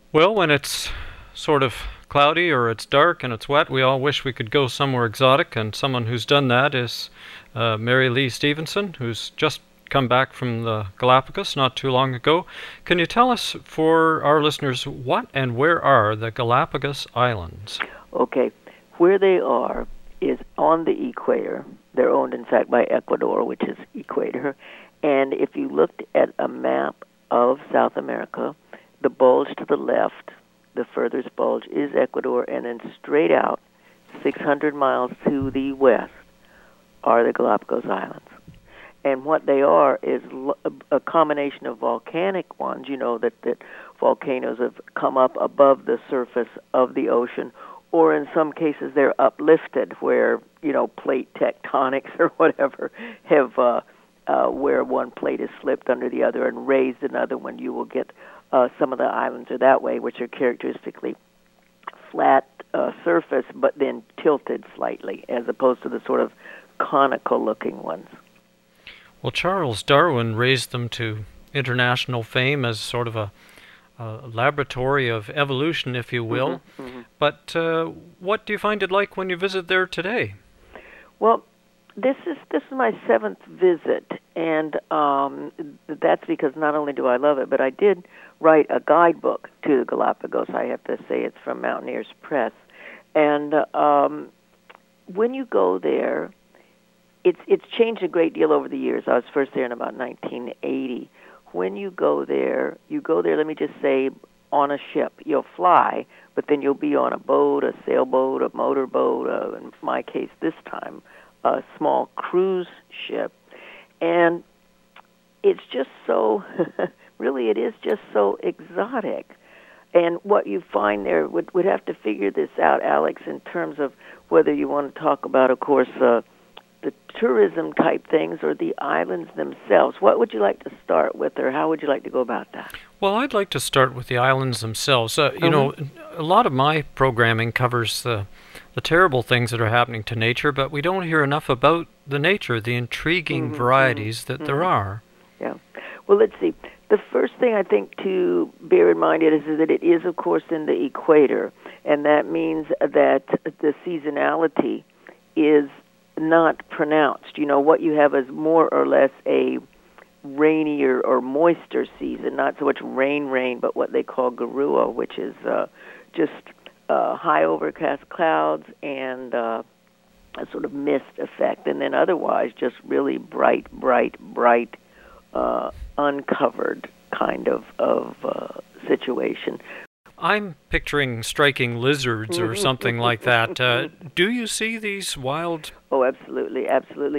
Well, when it's sort of cloudy or it's dark and it's wet, we all wish we could go somewhere exotic, and someone who's done that is Mary Lee Stevenson, who's just come back from the Galapagos not too long ago. Can you tell us, for our listeners, what and where are the Galapagos Islands? Okay, where they are is on the equator. They're owned, in fact, by Ecuador, which is equator. And if you looked at a map of South America, the bulge to the left, the furthest bulge, is Ecuador, and then straight out, 600 miles to the west, are the Galapagos Islands. And what they are is a combination of volcanic ones, that volcanoes have come up above the surface of the ocean, or in some cases they're uplifted where, plate tectonics or whatever have, where one plate is slipped under the other and raised another one. You will get some of the islands are that way, which are characteristically flat surface, but then tilted slightly, as opposed to the sort of conical-looking ones. Well, Charles Darwin raised them to international fame as sort of a laboratory of evolution, if you will. Mm-hmm, mm-hmm. But what do you find it like when you visit there today? Well, this is my seventh visit, and that's because not only do I love it, but I did write a guidebook to the Galapagos. I have to say it's from Mountaineers Press, and when you go there, it's changed a great deal over the years. I was first there in about 1980. When you go there, let me just say, on a ship. You'll fly, but then you'll be on a boat, a sailboat, a motorboat, in my case this time, a small cruise ship. And it's just so, really it is just so exotic. And what you find there, would have to figure this out, Alex, in terms of whether you want to talk about, of course, the tourism type things or the islands themselves. What would you like to start with, or how would you like to go about that? Well, I'd like to start with the islands themselves. You know, a lot of my programming covers the terrible things that are happening to nature, but we don't hear enough about the nature, the intriguing varieties that there are. Yeah. Well, let's see. The first thing I think to bear in mind is that it is, of course, in the equator, and that means that the seasonality is not pronounced. What you have is more or less a rainier or moister season, not so much rain, but what they call garua, which is just high overcast clouds and a sort of mist effect, and then otherwise just really bright, uncovered kind of situation. I'm picturing striking lizards or something like that. Do you see these wild? Oh, absolutely.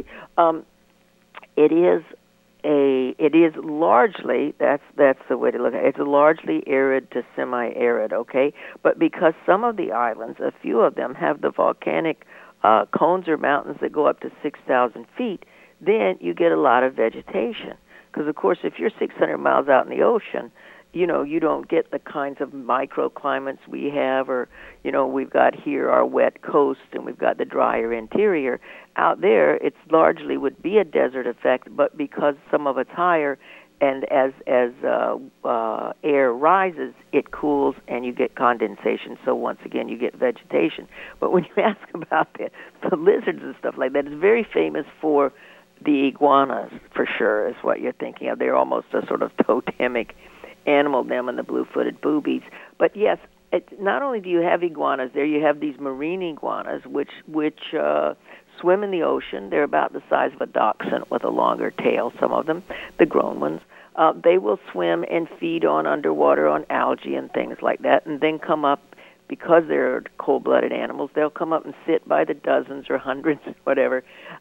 It is largely, that's the way to look at it. It's largely arid to semi-arid, okay? But because some of the islands, a few of them, have the volcanic cones or mountains that go up to 6,000 feet, then you get a lot of vegetation. Because, of course, if you're 600 miles out in the ocean, you don't get the kinds of microclimates we have, or, we've got here our wet coast and we've got the drier interior. Out there, it's largely would be a desert effect, but because some of it's higher, and as air rises, it cools and you get condensation. So once again, you get vegetation. But when you ask about the lizards and stuff like that, it's very famous for the iguanas, for sure, is what you're thinking of. They're almost a sort of totemic animal, them and the blue-footed boobies. But yes, not only do you have iguanas there, you have these marine iguanas, which swim in the ocean. They're about the size of a dachshund with a longer tail, some of them, the grown ones. They will swim and feed underwater on algae and things like that, and then come up, because they're cold-blooded animals, they'll come up and sit by the dozens or hundreds, whatever,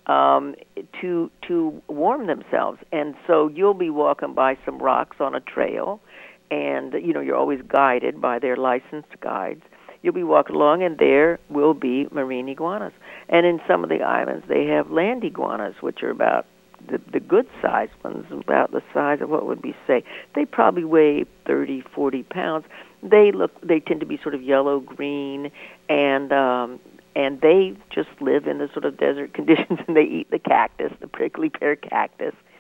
to warm themselves. And so you'll be walking by some rocks on a trail, and, you're always guided by their licensed guides. You'll be walking along, and there will be marine iguanas. And in some of the islands, they have land iguanas, which are about the good-sized ones, about the size of what would we say? They probably weigh 30, 40 pounds. They tend to be sort of yellow-green, and they just live in the sort of desert conditions, and they eat the cactus, the prickly pear cactus.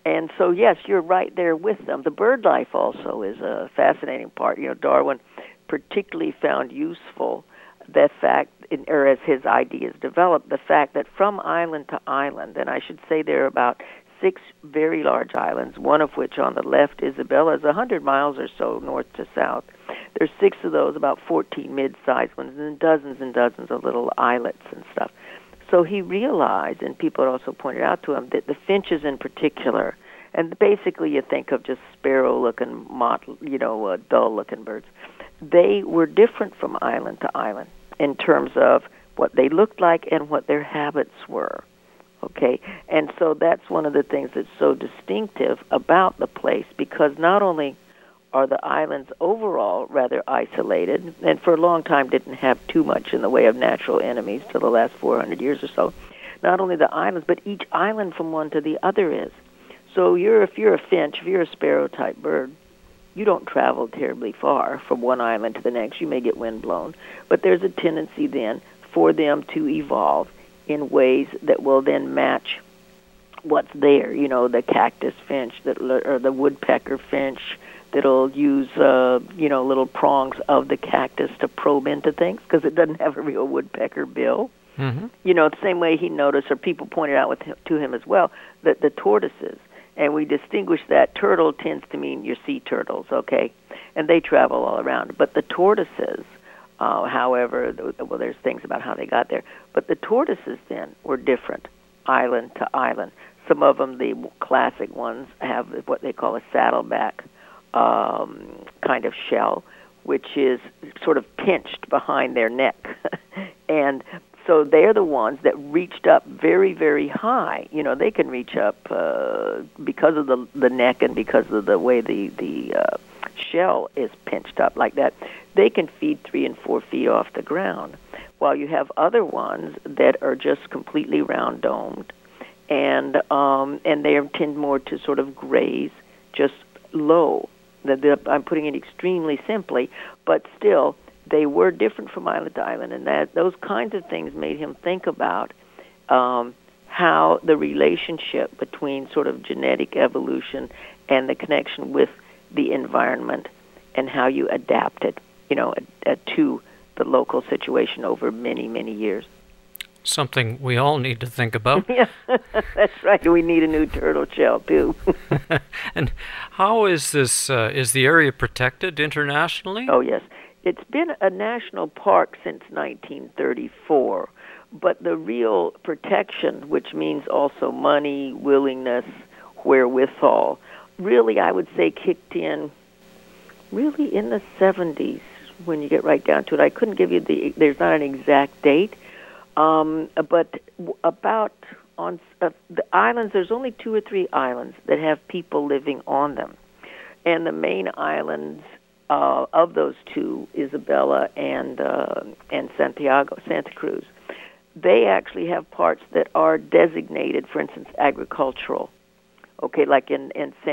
And so, yes, you're right there with them. The bird life also is a fascinating part. Darwin particularly found useful that fact, or as his ideas developed, the fact that from island to island, and I should say there are about 6 very large islands, one of which on the left, Isabella, is 100 miles or so north to south. There's 6 of those, about 14 mid-sized ones, and dozens of little islets and stuff. So he realized, and people had also pointed out to him, that the finches in particular, and basically you think of just sparrow-looking, dull-looking birds, they were different from island to island in terms of what they looked like and what their habits were. Okay, and so that's one of the things that's so distinctive about the place, because not only are the islands overall rather isolated, and for a long time didn't have too much in the way of natural enemies till the last 400 years or so. Not only the islands, but each island from one to the other is. So if you're a finch, if you're a sparrow-type bird, you don't travel terribly far from one island to the next. You may get windblown, but there's a tendency then for them to evolve in ways that will then match what's there. The cactus finch or the woodpecker finch that'll use little prongs of the cactus to probe into things because it doesn't have a real woodpecker bill. Mm-hmm. The same way he noticed, or people pointed out to him as well, that the tortoises, and we distinguish that turtle tends to mean your sea turtles, okay, and they travel all around. But the tortoises, however, well, there's things about how they got there, but the tortoises then were different, island to island. Some of them, the classic ones, have what they call a saddleback kind of shell, which is sort of pinched behind their neck. And so they're the ones that reached up very, very high. They can reach up because of the neck and because of the way the shell is pinched up like that. They can feed 3 and 4 feet off the ground, while you have other ones that are just completely round-domed, and they tend more to sort of graze just low. I'm putting it extremely simply, but still, they were different from island to island, and those kinds of things made him think about how the relationship between sort of genetic evolution and the connection with the environment and how you adapted, to the local situation over many, many years. Something we all need to think about. Yeah, that's right. We need a new turtle shell, too. And how is this, is the area protected internationally? Oh, yes. It's been a national park since 1934, but the real protection, which means also money, willingness, wherewithal, really, I would say, kicked in really in the 70s when you get right down to it. I couldn't give you there's not an exact date, but about on the islands, there's only 2 or 3 islands that have people living on them. And the main islands of those 2, Isabella and Santa Cruz, they actually have parts that are designated, for instance, agricultural. Okay, like in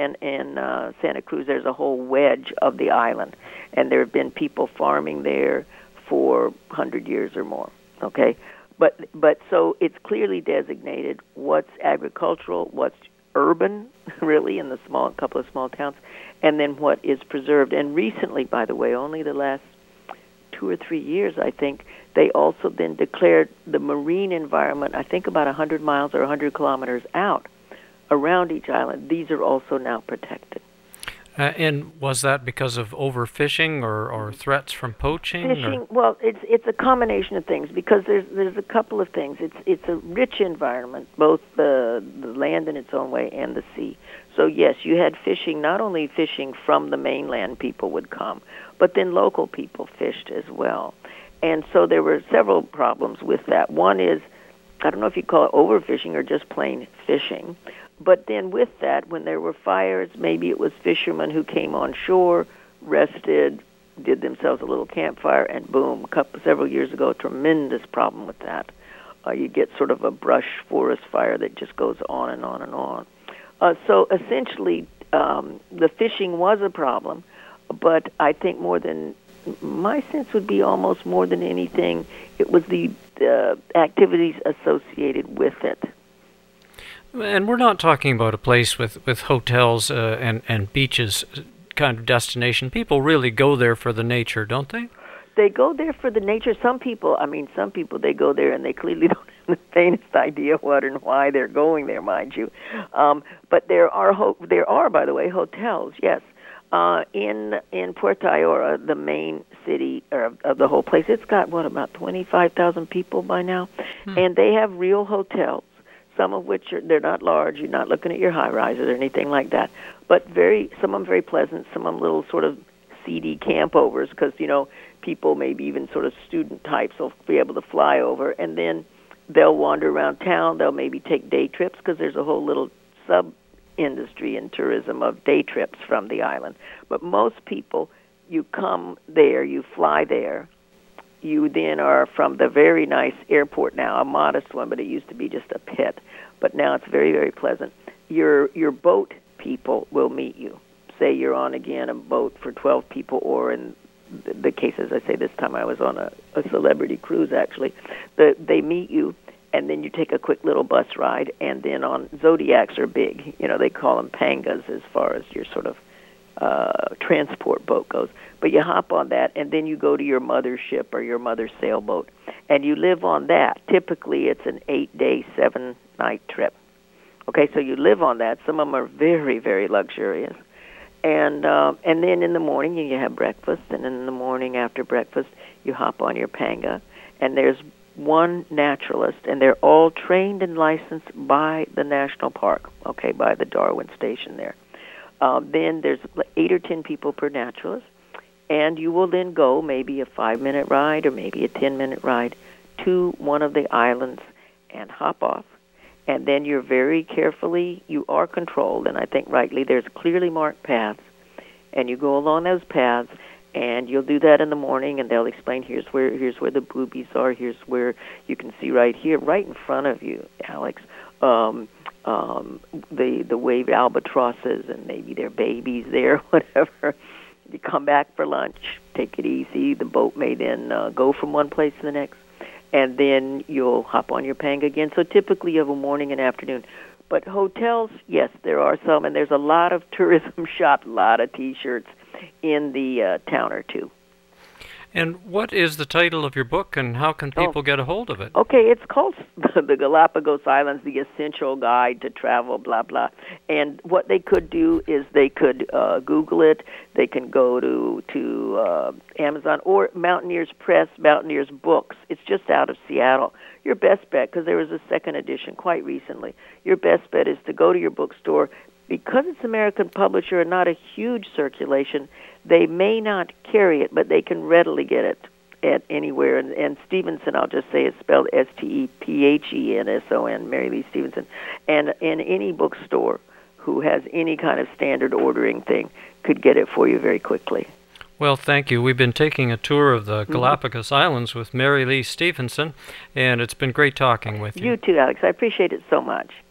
Santa Cruz, there's a whole wedge of the island, and there have been people farming there for 100 years or more. Okay, but so it's clearly designated what's agricultural, what's urban, really, in the couple of small towns, and then what is preserved. And recently, by the way, only the last 2 or 3 years, I think, they also then declared the marine environment, I think about 100 miles or 100 kilometers out around each island. These are also now protected. And was that because of overfishing or threats from poaching? Fishing, well, it's a combination of things, because there's a couple of things. It's a rich environment, both the land in its own way and the sea. So yes, you had fishing, not only fishing from the mainland people would come, but then local people fished as well. And so there were several problems with that. One is, I don't know if you call it overfishing or just plain fishing. But then with that, when there were fires, maybe it was fishermen who came on shore, rested, did themselves a little campfire, and boom, several years ago, a tremendous problem with that. You get sort of a brush forest fire that just goes on and on and on. So essentially, the fishing was a problem, but I think my sense would be almost more than anything, it was the activities associated with it. And we're not talking about a place with hotels and beaches kind of destination. People really go there for the nature, don't they? They go there for the nature. Some people, they go there and they clearly don't have the faintest idea what and why they're going there, mind you. But there are, by the way, hotels. Yes, in Puerto Ayora, the main city of the whole place. It's got about 25,000 people by now, and they have real hotels. Some of which they're not large. You're not looking at your high rises or anything like that. But some of them very pleasant. Some of them little sort of seedy campovers because people, maybe even sort of student types, will be able to fly over, and then they'll wander around town. They'll maybe take day trips because there's a whole little sub-industry in tourism of day trips from the island. But most people, you come there, you fly there. You then are from the very nice airport now, a modest one, but it used to be just a pit. But now it's very, very pleasant. Your boat people will meet you. Say you're on, again, a boat for 12 people, or in the case, as I say, this time I was on a celebrity cruise, actually. They meet you, and then you take a quick little bus ride, and then on Zodiacs are big. They call them pangas as far as your sort of transport boat goes. But you hop on that, and then you go to your mother ship or your mother sailboat, and you live on that. Typically, it's an 8-day, 7-night trip. Okay, so you live on that. Some of them are very, very luxurious. And then in the morning, you have breakfast, and in the morning after breakfast, you hop on your panga, and there's one naturalist, and they're all trained and licensed by the national park, okay, by the Darwin Station there. Then there's 8 or 10 people per naturalist, and you will then go maybe a 5-minute ride or maybe a 10-minute ride to one of the islands and hop off. And then you are controlled, and I think rightly, there's clearly marked paths, and you go along those paths, and you'll do that in the morning, and they'll explain, here's where the boobies are, here's where you can see right here, right in front of you, Alex, the wave albatrosses, and maybe their babies there, whatever. You come back for lunch, take it easy. The boat may then go from one place to the next, and then you'll hop on your panga again. So typically you have a morning and afternoon. But hotels, yes, there are some, and there's a lot of tourism shops, a lot of T-shirts in the town or two. And what is the title of your book, and how can people get a hold of it? Okay, it's called The Galapagos Islands, The Essential Guide to Travel, blah, blah. And what they could do is they could Google it. They can go to Amazon or Mountaineers Press, Mountaineers Books. It's just out of Seattle. Your best bet, because there was a second edition quite recently, your best bet is to go to your bookstore. Because it's American publisher and not a huge circulation, they may not carry it, but they can readily get it at anywhere. And Stevenson, I'll just say, is spelled Stephenson, Mary Lee Stevenson. And in any bookstore who has any kind of standard ordering thing could get it for you very quickly. Well, thank you. We've been taking a tour of the Galapagos Islands with Mary Lee Stevenson, and it's been great talking with you. You too, Alex. I appreciate it so much.